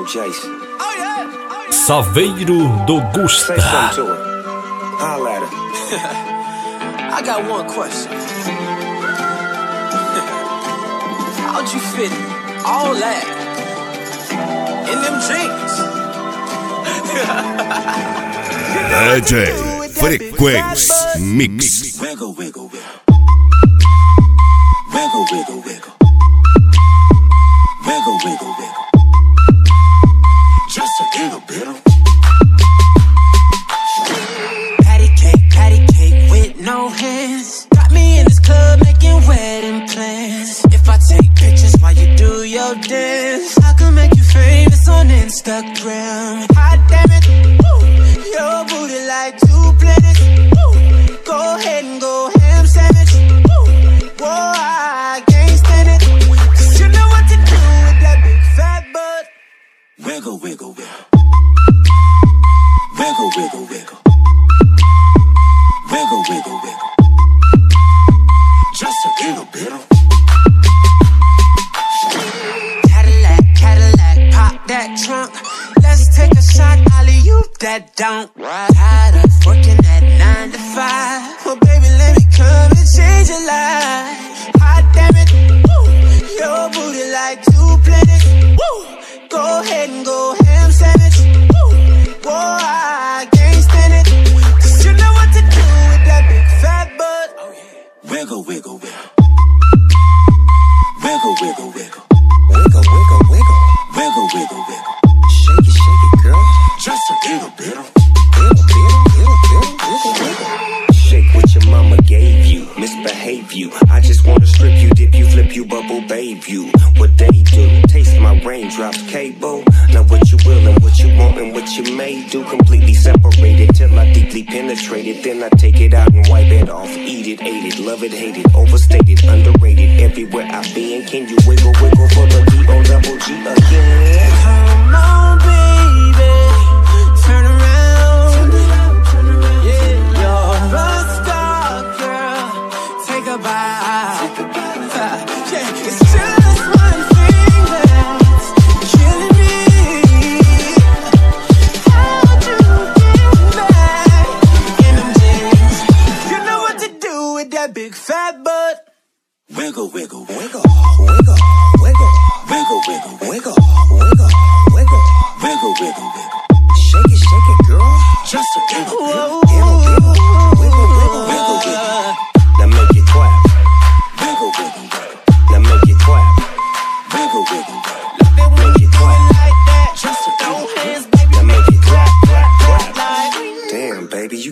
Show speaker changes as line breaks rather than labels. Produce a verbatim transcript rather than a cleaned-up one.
Jason.
Oh yeah. Oh yeah.
Saveiro do Gusta.
Say something to her. Holla at her.
I got one question. How'd you fit all that in them jeans?
D J Frequency Mix.
Wiggle, wiggle, wiggle. Wiggle, wiggle, wiggle. Wiggle, wiggle, wiggle. Just a little bit of
patty cake, patty cake with no hands. Got me in this club making wedding plans. If I take pictures while you do your dance, I can make you famous on Instagram. Hot damn it, woo. Your booty like two planets. Woo. Go ahead and go ham sandwich. Woo. Whoa, I can't stand it. Cause you know what to do with that big fat butt.
wiggle, wiggle, wiggle. Wiggle, wiggle, wiggle. Wiggle, wiggle, wiggle. Just a little bit of
Cadillac, Cadillac, pop that trunk. Let's take a shot, alley-oop that don't. Tired of working at nine to five. Well, baby, let me come and change your life. Hot damn it, woo. Your booty like two planets. Woo. Go ahead and go ham sandwich. Woo. Whoa, I can't stand it. Cause you know what to do with that big fat butt. Oh, yeah.
wiggle, wiggle, wiggle. Wiggle, wiggle, wiggle.
Wiggle, wiggle, wiggle.
Wiggle, wiggle, wiggle.
Shake it, shake it, girl.
Just a little bit of
Wiggle, wiggle, wiggle, wiggle, wiggle, wiggle.
shake what your mama gave you, misbehave you. I just wanna strip you, dip you, flip you, bubble babe you. What they do, taste my raindrops, cable. Now what you will and what you want and what you may do. Completely separated till I deeply penetrate it. Then I take it out and wipe it off. Eat it, ate it, love it, hate it. Overstated, underrated, everywhere I been. Can you wiggle, wiggle for the D O double G again?
Come on, baby, turn around. Yeah, you're a star, girl. Take a bite. Yeah, it's just one thing that's killing me. How'd you get back in them jeans? You know what to do with that big fat butt.
Wiggle, wiggle, wiggle.